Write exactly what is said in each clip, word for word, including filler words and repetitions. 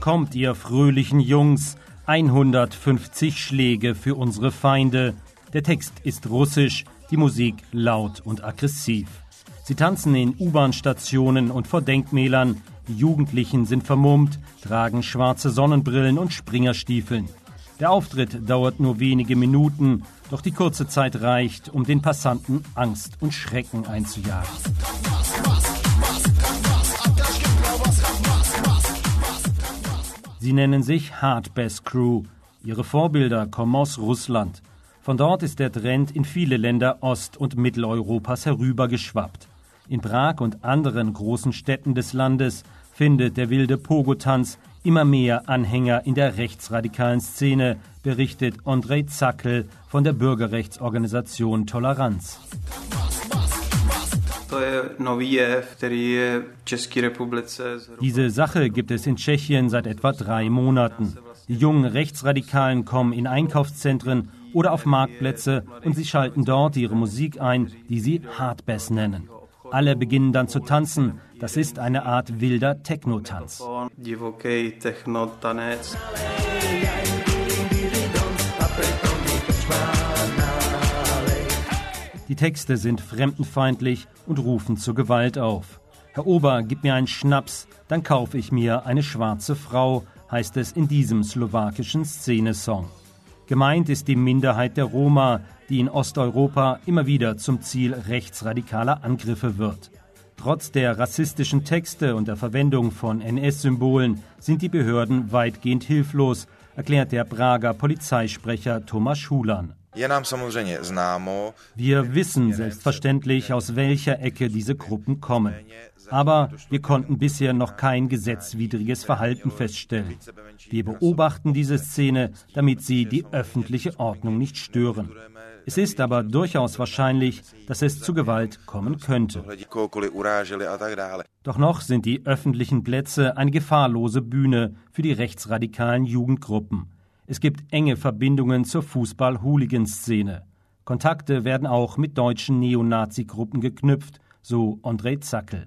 kommt, ihr fröhlichen Jungs, hundertfünfzig Schläge für unsere Feinde. Der Text ist russisch, die Musik laut und aggressiv. Sie tanzen in U-Bahn-Stationen und vor Denkmälern. Die Jugendlichen sind vermummt, tragen schwarze Sonnenbrillen und Springerstiefeln. Der Auftritt dauert nur wenige Minuten, doch die kurze Zeit reicht, um den Passanten Angst und Schrecken einzujagen. Sie nennen sich Hardbass Crew. Ihre Vorbilder kommen aus Russland. Von dort ist der Trend in viele Länder Ost- und Mitteleuropas herübergeschwappt. In Prag und anderen großen Städten des Landes findet der wilde Pogo-Tanz immer mehr Anhänger in der rechtsradikalen Szene, berichtet Ondrej Zackel von der Bürgerrechtsorganisation Toleranz. Diese Sache gibt es in Tschechien seit etwa drei Monaten. Die jungen Rechtsradikalen kommen in Einkaufszentren oder auf Marktplätze und sie schalten dort ihre Musik ein, die sie Hardbass nennen. Alle beginnen dann zu tanzen. Das ist eine Art wilder Techno-Tanz. Die Texte sind fremdenfeindlich und rufen zur Gewalt auf. Herr Ober, gib mir einen Schnaps, dann kaufe ich mir eine schwarze Frau, heißt es in diesem slowakischen Szenesong. Gemeint ist die Minderheit der Roma, die in Osteuropa immer wieder zum Ziel rechtsradikaler Angriffe wird. Trotz der rassistischen Texte und der Verwendung von N S-Symbolen sind die Behörden weitgehend hilflos, erklärt der Prager Polizeisprecher Tomáš Hulan. Wir wissen selbstverständlich, aus welcher Ecke diese Gruppen kommen. Aber wir konnten bisher noch kein gesetzwidriges Verhalten feststellen. Wir beobachten diese Szene, damit sie die öffentliche Ordnung nicht stören. Es ist aber durchaus wahrscheinlich, dass es zu Gewalt kommen könnte. Doch noch sind die öffentlichen Plätze eine gefahrlose Bühne für die rechtsradikalen Jugendgruppen. Es gibt enge Verbindungen zur Fußball-Hooligan-Szene. Kontakte werden auch mit deutschen Neonazi-Gruppen geknüpft, so Ondrej Zackel.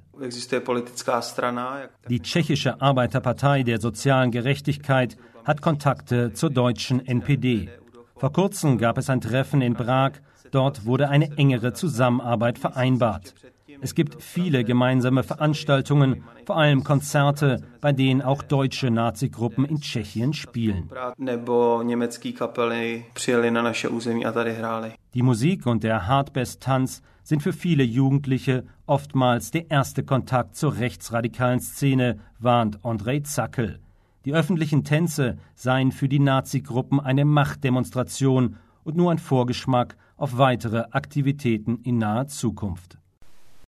Die tschechische Arbeiterpartei der sozialen Gerechtigkeit hat Kontakte zur deutschen N P D. Vor kurzem gab es ein Treffen in Prag. Dort wurde eine engere Zusammenarbeit vereinbart. Es gibt viele gemeinsame Veranstaltungen, vor allem Konzerte, bei denen auch deutsche Nazi-Gruppen in Tschechien spielen. Die Musik und der Hardbass-Tanz sind für viele Jugendliche oftmals der erste Kontakt zur rechtsradikalen Szene, warnt Ondrej Zackel. Die öffentlichen Tänze seien für die Nazi-Gruppen eine Machtdemonstration und nur ein Vorgeschmack auf weitere Aktivitäten in naher Zukunft.